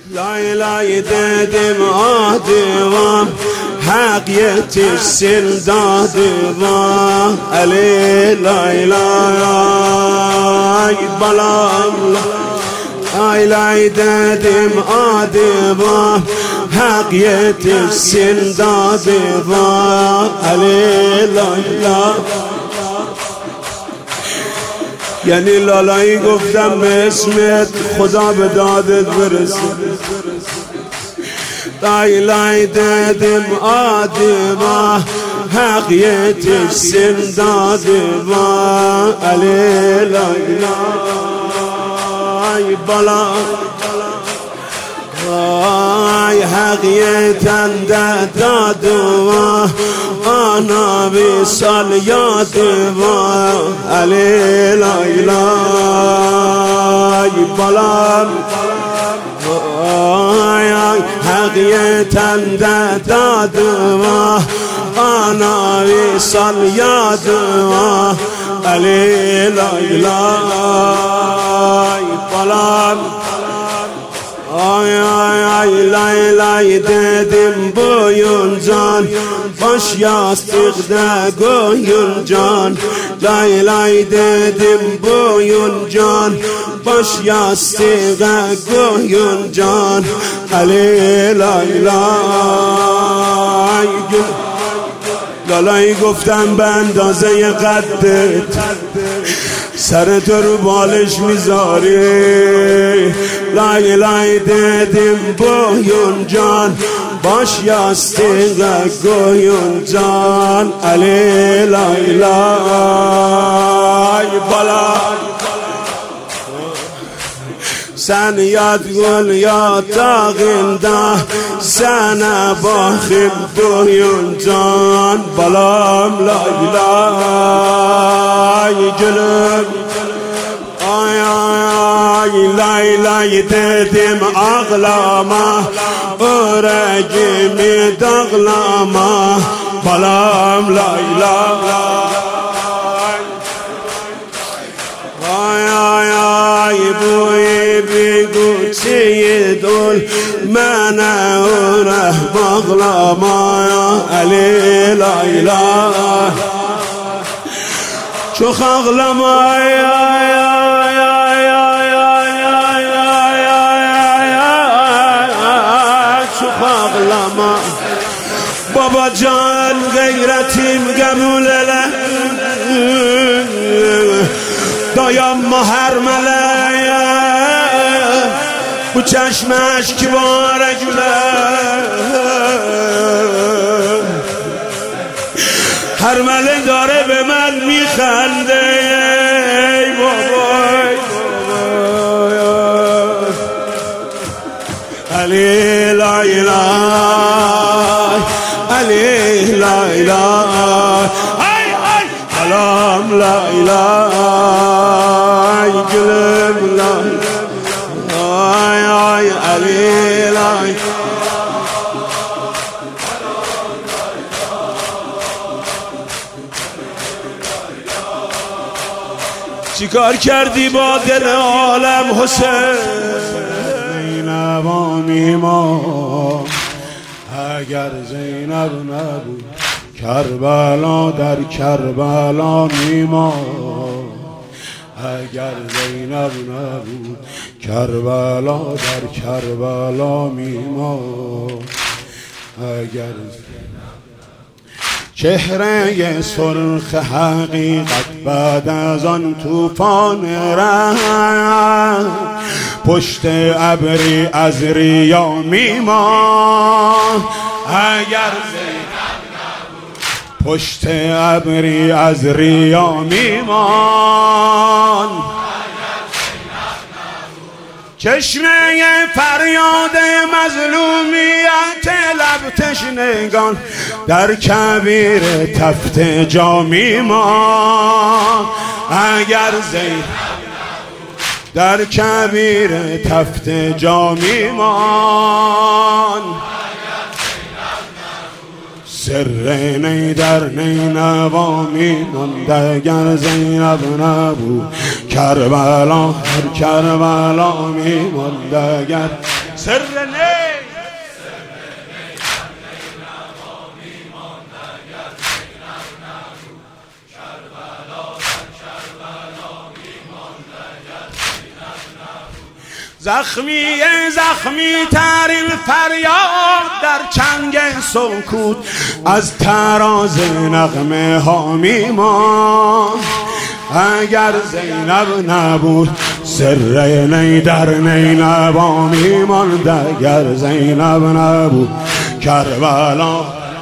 لای لای dedim adıma hak yetişsin dadıma Ali lay lay balam lay lay dedim adıma hak yetişsin dadıma Ali lay lay. یعنی لالایی گفتم به اسمت خدا به دادت برسه لای لای dedim adıma hak yetişsin dadıma Ali lay lay bala Ay hak yeten de dadıma ana visal yadıma Ali lay lay balam Ay ay hak yeten de dadıma ana visal yadıma Ali lay lay balam Ay ay ay lay lay dedim boyun can Baş yastıkta koyun can Lay lay dedim boyun can Baş yastıkta koyun can Ali lay lay لالایی گفتم به اندازه قدت سر تو رو بالش میذاری لای لای dedim boyun can baş yastığa koyun can Ali lay lay bala Sen yat gül yatağında sana bakım boyun can balam lay lay gülüm Ay ay ay lay lay dedim ağlama Yüreğimi dağlama balam lay lay Ay ay ay bu Çiğ dol mənə ürək bağlamaya Ali lay lay Çox ağlamaya Çox ağlama Babacan qeyrətim qəbul elə Dayanma hər mələyə Bu çeşmeş kibare güler Her mele dاره به من میخنده ای بابای علی لای لای علی لای لای ای ای سلام لای لای گلم لای Ay ay Ali lay چیکار کردی با دل عالم حسین زینب آنیما اگر زینب نبود کربلا در کربلا میما اگر زینب نبود کربلا در کربلا میما اگر چهره سرخ حقیقت بعد از آن طوفان رحم پشت ابری از ریا میما اگر پشت ابری از ریا میمان چشمه فریاد مظلومیت لب تشنگان در کبیر تفت جا میمان اگر زین در کبیر تفت جا میمان سر نی در نینوا میماند اگر زینب نبود کربلا در کربلا میماند اگر سر نی زخمی ترین فریاد در چنگ سکوت از تراز نغمه ها میماند. اگر زینب نبود سر نی در نینوا میماند. اگر زینب نبود کربلا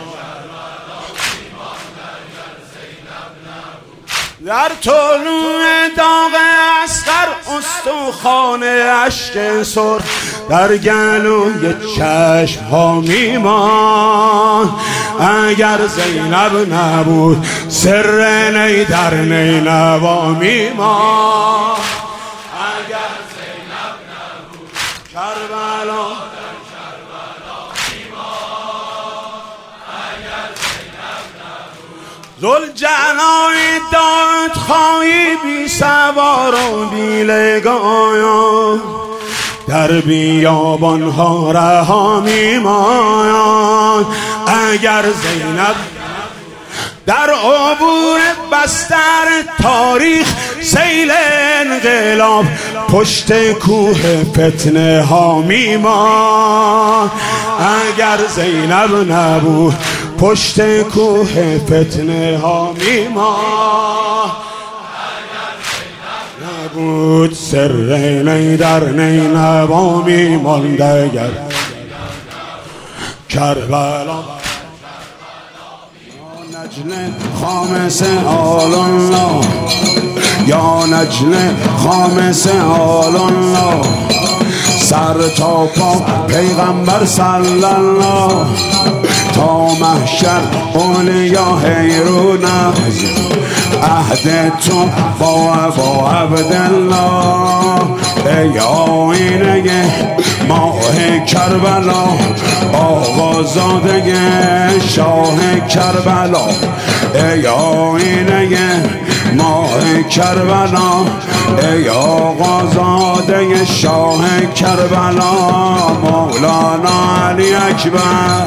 در طلوع داغ اصغر استخوان اشک سرخ در گلوی چشم ها میماند. اگر زینب نبود سر نی در نینوا میماند. اگر زینب نبود کربلا ذوالجلال داد خواهی بی سوار و بی لگایا در بیابان ها رها میماند. اگر زینب در عبور بستر تاریخ سیل انقلاب پشت کوه فتنه ها میماند. اگر زینب نبود پشت کوه فتنه ها میماند. نبود سر نی در نینوا میماند. اگر کربلا نجل خامس آل الله یا نجل خامس آل الله سر تا پا پیغمبر صلی الله تا محشر اولیا حیرون از عهد تو با عبدالله. ای آینه ماه کربلا آقازاده شاه کربلا. ای آینه ماه کربلا ای آقازاده شاه کربلا. مولانا علی اکبر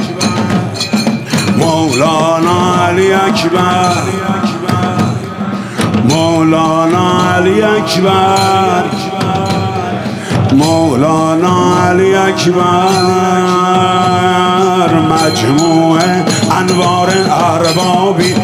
مولانا علی اکبر مولانا علی اکبر مولانا علی اکبر. مجموع انوار اربابی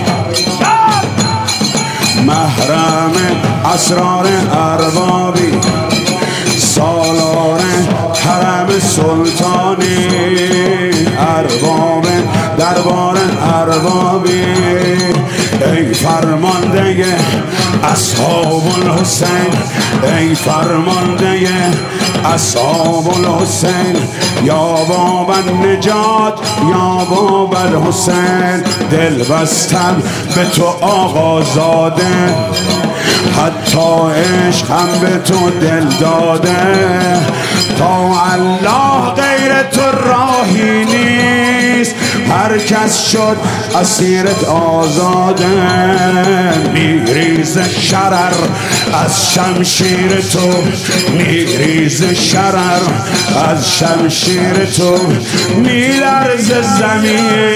محرم اسرار اربابی سالار حرم سلطانی ارباب دربار اربابی. ای فرمانده اصحاب الحسین ای فرمانده اصحاب الحسین یا باب النجات یا باب الحسین. دل بستم به تو آقازاده حتی عشق هم به تو دل داده. تا الله غیر تو راهی نیست هر کس شد اسیرت آزاده. میریز شرر از شمشیر تو میریز شرر از شمشیر تو میلرز زمین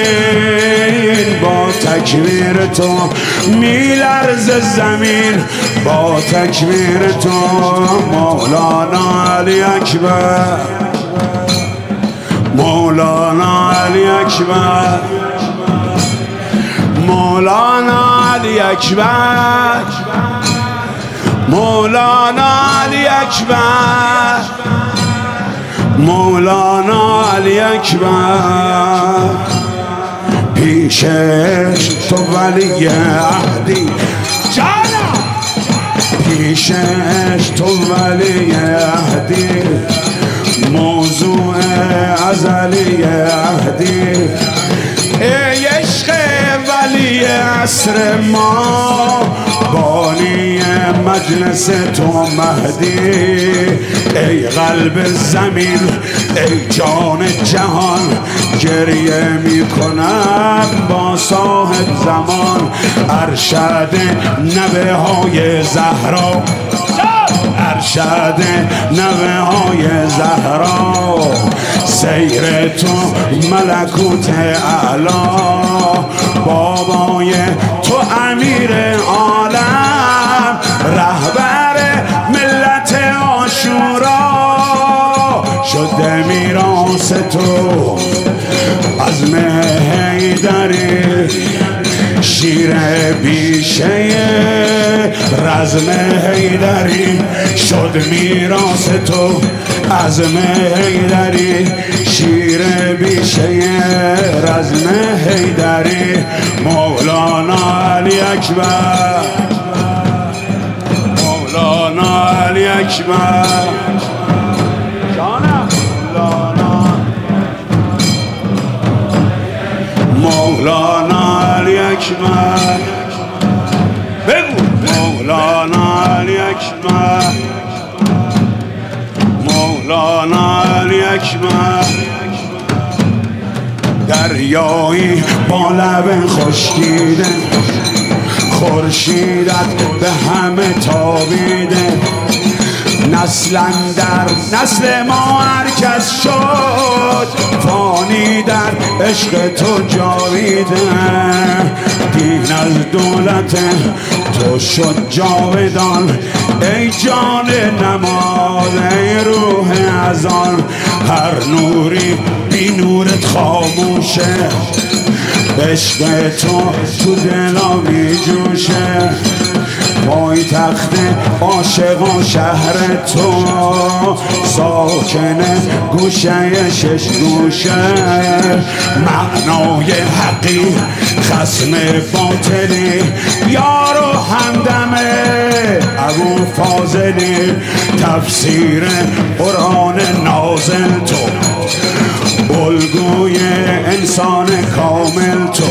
با تکبیر تو میلرز زمین با تکبیر تو. مولانا علی اکبر مولانا علی اکبر مولانا علی اکبر مولانا علی اکبر مولانا علی اکبر. پیشش تو ولی عهدی جانا پیشش تو ولی عهدی موضوع ازلی عهدی. ای عشق ولی عصر ما بانی مجلس تو مهدی. ای قلب زمین ای جان جهان گریه میکنم با صاحب زمان. ارشد نبه های زهرا ارشد نوه های زهرا سیر تو ملکوت اعلا، بابای تو امیر عالم، رهبر ملت عاشورا، شده میراث تو عزم حیدری، شیر بیشه رزم حیدری، شد میراث تو عزم حیدری، شیر بیشه رزم حیدری، مولانا علی اکبر، مولانا علی اکبر، مولانا علی اکبر، بگو مولانا علی اکبر، مولانا علی اکبر. دریایی با لب خشکیده، خورشیدت به همه تابیده، نسل در نسل ما هرکس شد، فانی در عشق تو جاویده، دین از دولت تو شد جاودان، ای جان نماز ای روح ازان، هر نوری بی نورت خاموشه، عشق تو دلا می جوشه، پای تخت عاشقان شهر تو، ساکن گوشه شش گوشه، معنای حقی خصم باطلی، یار و همدم ابو فاضلی، تفسیر قرآن نازل تو، الگوی انسان کامل تو،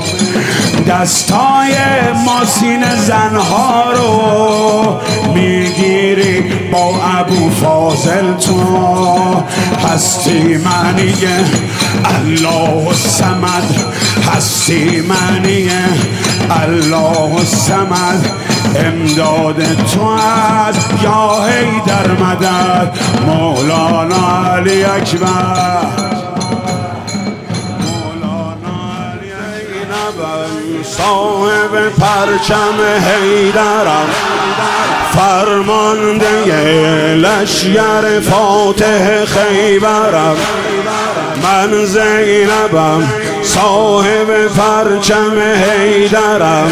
دستای ماسین زنها رو میگیری با ابو فاضل تو، هستی معنی الله الصمد، هستی معنی الله الصمد، امداد تو از یا حیدر مدد، مولانا علی اکبر، صاحب پرچم حیدرم، فرمانده لشگر فاتح خیبرم، من زینبم صاحب پرچم حیدرم،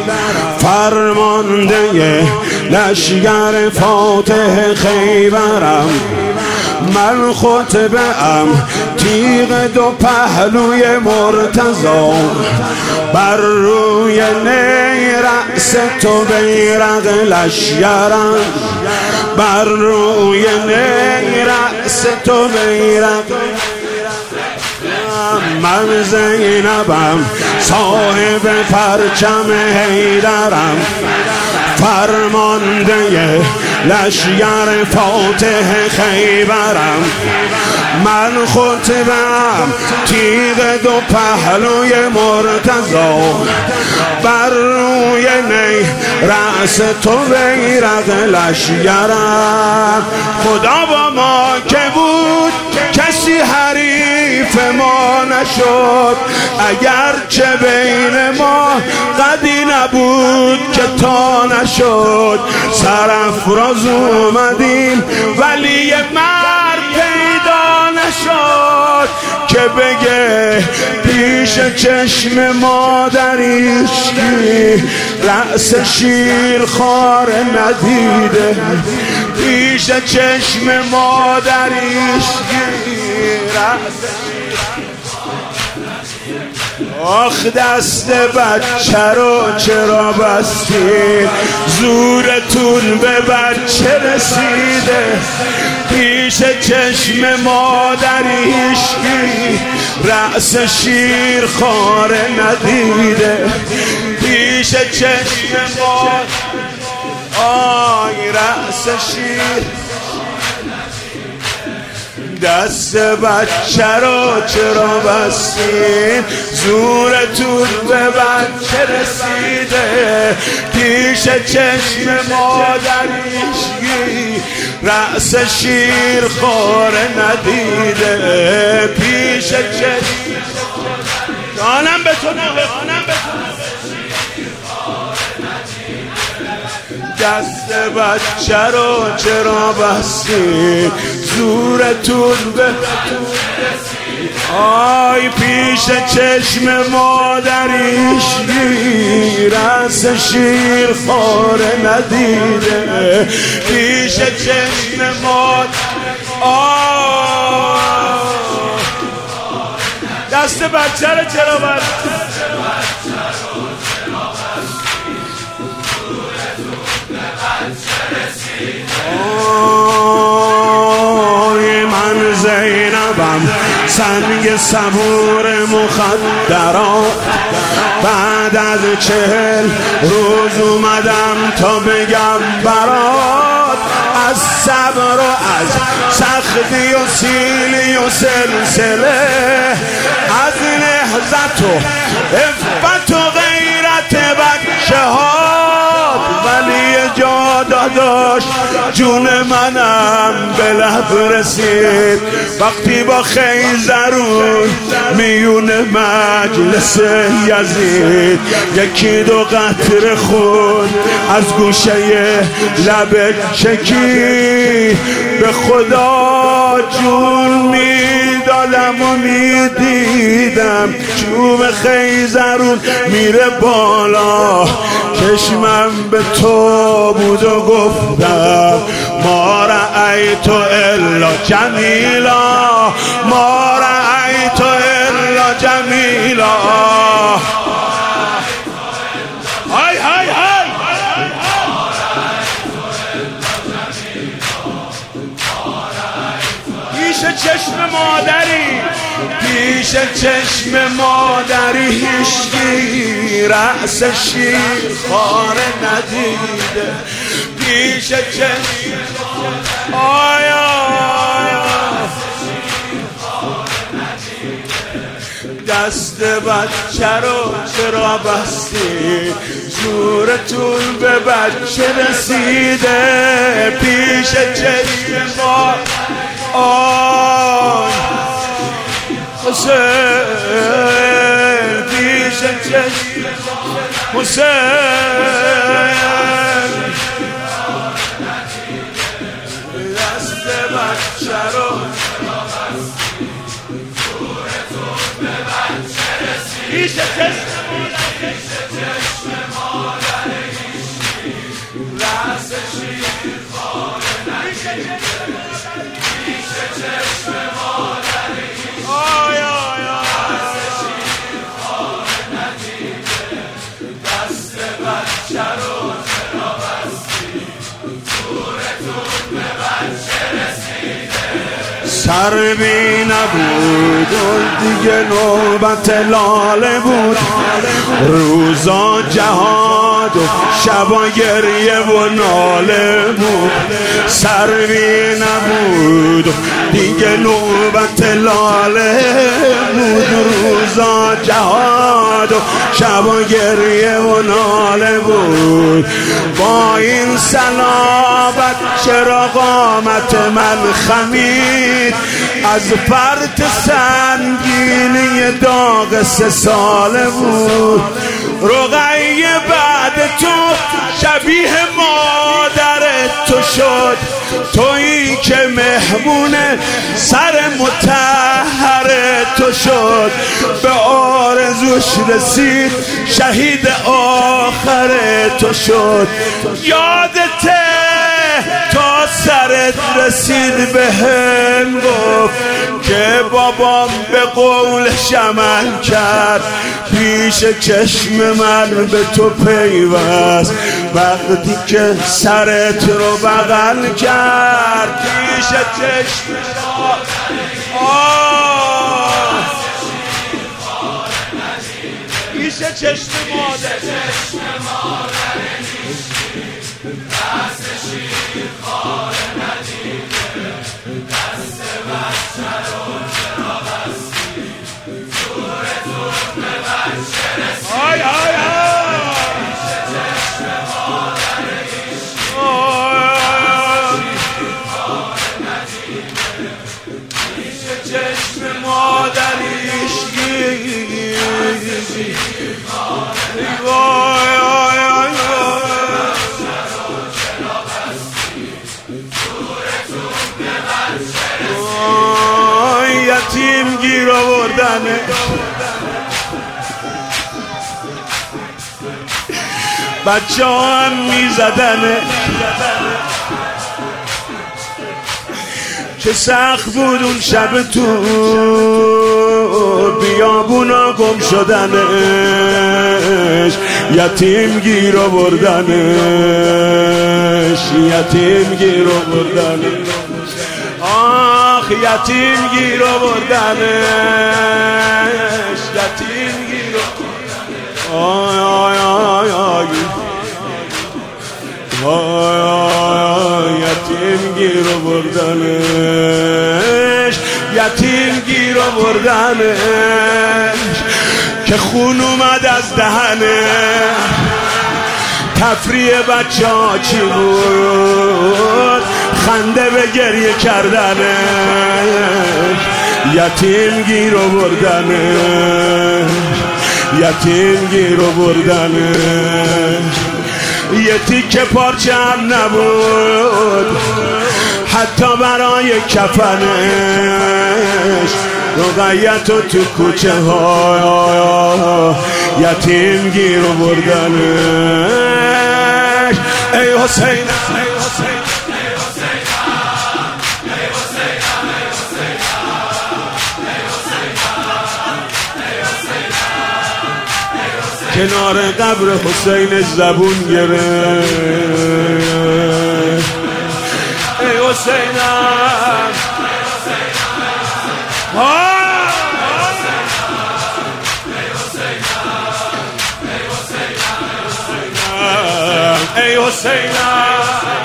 فرمانده لشگر فاتح خیبرم، من خطبه ام تیغ دو پهلوی مرتضی، بر روی نی رأس تو بیرق لشگرم، بر روی نی رأس تو بیرق، من زینبم صاحب پرچم حیدرم، فرمانده لشگر فاتح خیبرم، من خطبم تیغ دو پهلوی مرتضی، بر روی نی رأس تو بیرق لشگرم، خدا با ما که بود کسی حریف ما نشد، اگرچه بین ما قدی نبود که تا نشد، سرافراز اومدیم ولی مرد پیدا نشد، که بگه پیش چشم مادریش رأس شیر خار ندیده، پیش چشم مادریش رأس، آخ دست بچه رو چرا بستید، زورتون به بچه رسیده، پیش چشم مادریش رأس شیر خاره ندیده، پیش چشم مادر آی رأس شیر، دست بچه رو چرا بستین، زورتون به بچه رسیده، پیش چشم مادریش رأس شیر خاره ندیده، پیش چشم جانم به تو دست بچه رو چرا بستی زورتون به آی پیش چشم مادریش رس شیر خاره ندیده پیش چشم مادر دست بچه رو چرا بستی من زینبم سنگ صبور مخدرات بعد از 40 روز اومدم تا بگم برات از صبر و از سختی و سیلی و سلسله از نهضت و عفت و غیرت بچه هات ولی جا داداش جون منم به لب رسید وقتی با خیزرون میون مجلس یزید یکی دو قطره خون از گوشه لب چکی به خدا جون میدادم و میدیدم چوب خیزرون میره بالا چشمم به تو بود و گفتم ما رأیت الا جمیلا ما رأیت الا جمیلا های های های پیش چشم مادری پیش چشم مادری هیچکی رأس شیر خاره ندیده پیش چشم دست بچه رو چرا بستی زورتون به بچه رسیده پیش چشم حسین پیش چشم حسین دست بچه رو پیش چشم رأس شیر خاره ندیده پیش چشم مادری رأس شیر خاره ندیده دست بچه رو چرا بستی زورتون به بچه رسیده سر بی نبود و دیگه نوبت لاله بود روزا جهاد و شبا گریه و ناله بود سر بی نبود و دیگه نوبت لاله بود روزا جهاد و شبا گریه و ناله بود با این صلابت چرا قامت من خمید از فرط سنگینی داغ 3 ساله بود رقیه بعد تو شبیه مادر تو شد تویی که مهمون سر مطهر تو شد به آرزوش رسید شهید آخر تو شد یادته تا سرت رسید به هم گفت که بابام به قولش عمل کرد پیش چشم من به تو پیوست وقتی که سرت رو بغل کرد پیش چشم پیش چشم مادر دست شیر خاره ندیده دست بچه رو چرا بستی زورتون به بچه رسید پیش چشم مادر شیر خاره ندیده پیش چشم مادر یتیم گیر آوردنه، بچه ها هم میزدنه، چه سخت بود اون شب تو بیابونا گم شدنش، یتیم گیر آوردنش، یتیم گیر آوردنش، آخ یتیم گیر آوردنش، یتیم گیر آی آی آی آی آی یتیم گیر آوردنش، یتیم گیر آوردنش که خون اومد از دهنش، تفریح بچه ها چی بود؟ خنده به گریه کردنش، یتیم گیر آوردنش، یتیم گیر آوردنش، یه تیکه پارچه هم نبود حتی برای کفنش، رقیتو تو کوچه ها یتیم گیر آوردنش. ای حسین کنار قبر حسین زبون گرفت، ای حسینم ای حسینم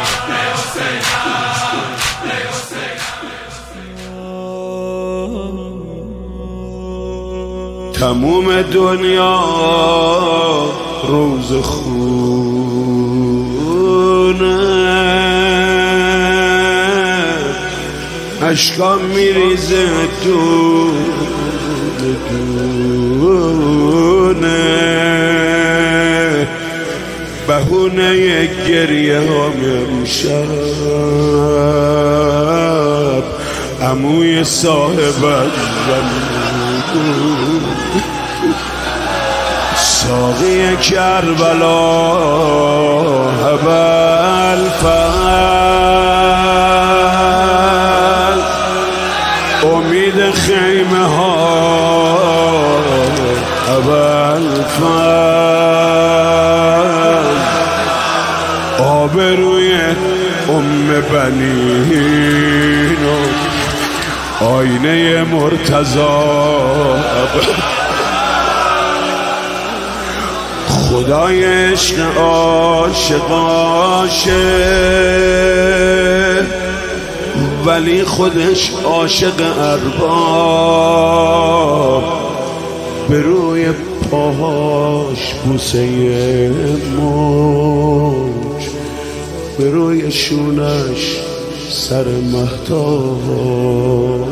تموم دنیا روز خونه، اشکام میریزه دونه دونه، بهونه گریه هم امشب عموی صاحب ساقی کربلا ابوالفضل، امید خیمه ها ابوالفضل، آبروی ام بنین آینه مرتضی، خدای عشق عاشق عاشق ولی خودش عاشق ارباب، به روی پاهاش بوسه موج، به روی شونش سر مهتاب.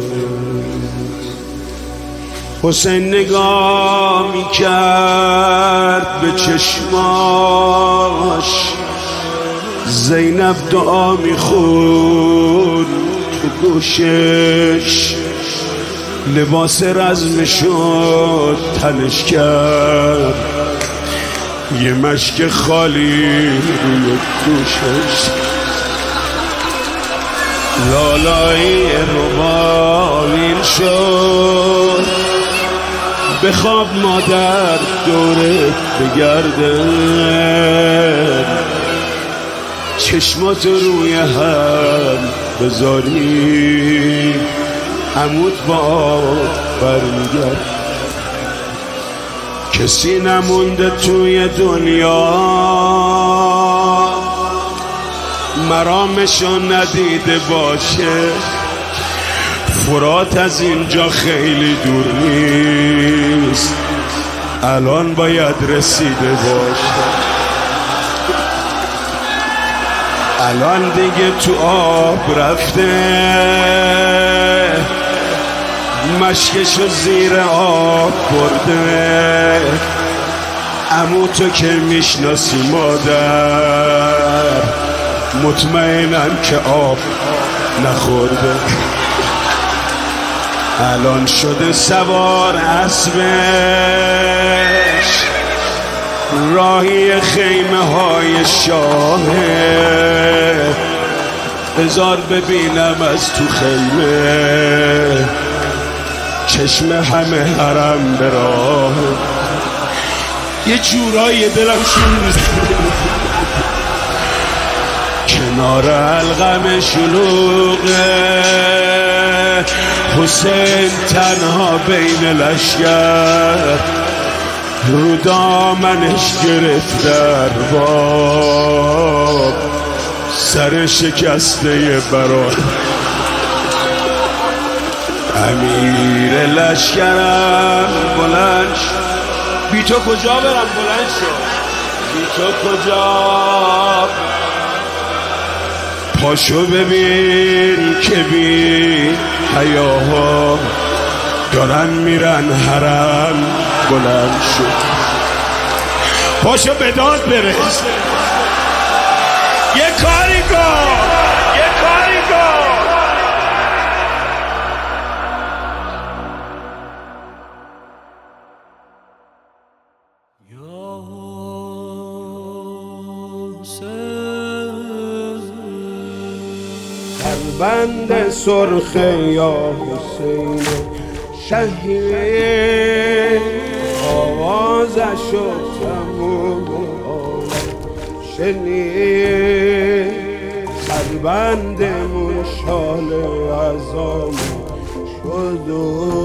حسین نگاه میکرد به چشماش، زینب دعا میخوند تو گوشش، لباس رزمشو تنش کرد، یه مشک خالی روی دوشش، لالایی روبالین شد، بخواب مادر دورت بگردن، چشمات روی هم بذاری، عمود با برمیگرد. کسی نمونده توی دنیا مرامشو ندیده باشه، فرات از اینجا خیلی دور نیست، الان باید رسیده باشه، الان دیگه تو آب رفته، مشکشو زیر آب برده، عمو تو که میشناسی مادر، مطمئنم که آب نخورده. الان شده سوار اسبش، راهی خیمه های شاهه. بذار ببینم از تو خیمه، چشم همه حرم به راه. یه جورایی دلم شور کنار علقم شلوغه، حسین تنها بین لشگر، رو دامنش گرفت ارباب، سر شکسته برای امیر لشکرم. بلند بی تو کجا برم؟ بلند شو، بی تو کجا؟ پاشو ببین که بی حیاها دارن میرن حرم. بلند شو، پاشو به داد برس، یه کاری کن، یه کاری کن. در بند سرخ یا حسین شهید، آوازش و تموم عالم شنید. سربندمون شال عزام شد و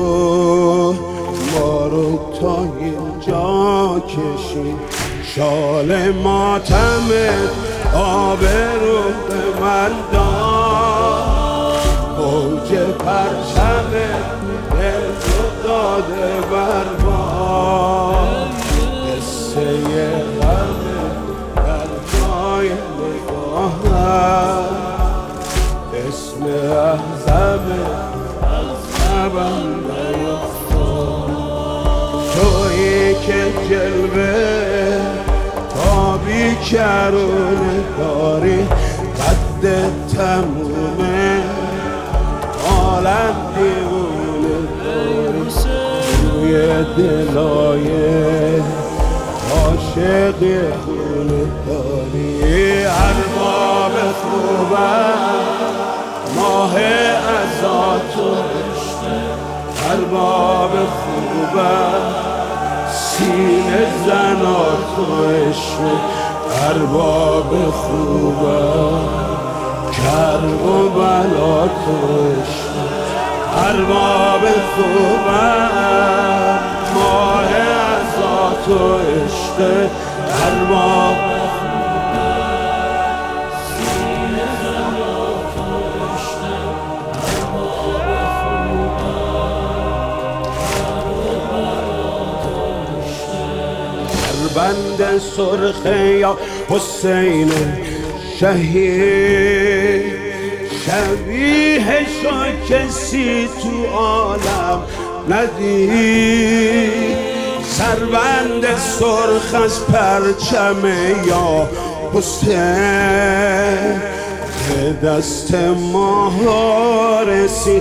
ما رو تا اینجا کشید. شال ماتم آبرو به من داد، اوج پرچم دل داده بر باد. قصه غم در جای نگاهم، اسم اعظم عذبم نیفتاد. تویی که جلوه تابی کرونه داری، قد تمومه عالم دیوونه داری. روی دلای عاشق خونه داری. ارباب خوبم ماه عزاتو عشقه، ارباب خوبم سینه زناتو عشقه. ارباب خوبم کرب و بلاتو عشقه. ارباب خوبم ماه عزاتو عشقه. ارباب سینه زناتو عشقه. بند سرخ یا حسین شهید، شبیه شو کسی تو عالم ندید. سربند سرخ از پرچم یا حسین، به دست ما رسید.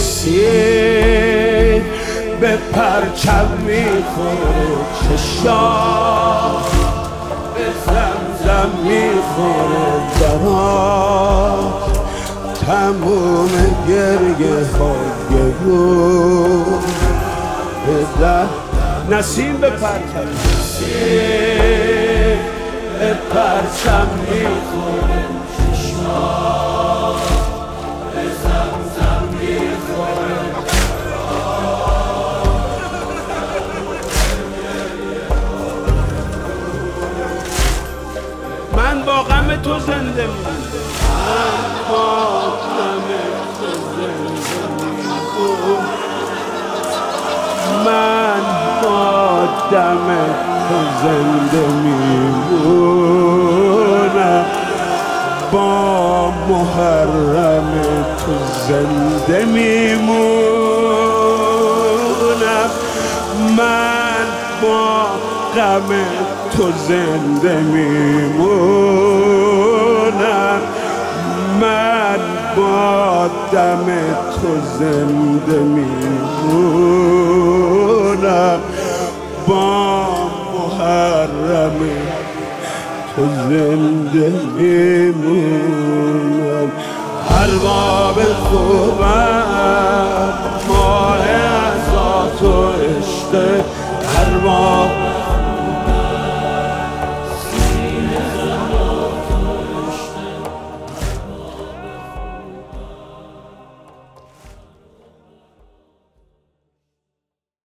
مسیح به پرچم میخوره، چشام به زمزم میخوره. درات تموم گریه های رو به در نسیم به پرچم، نسیم به پرچم میخوره. چشام به زمزم میخوره. من با غم تو زنده میمونم، من با غم تو زنده میمونم، من با دم تو زنده میمونم، با محرم تو زنده میمونم. من با غم تو زنده میمونم، من با دم تو زنده میمونم، با محرم تو زنده میمونم. ارباب خوبم ماه ازا تو عشق، ارباب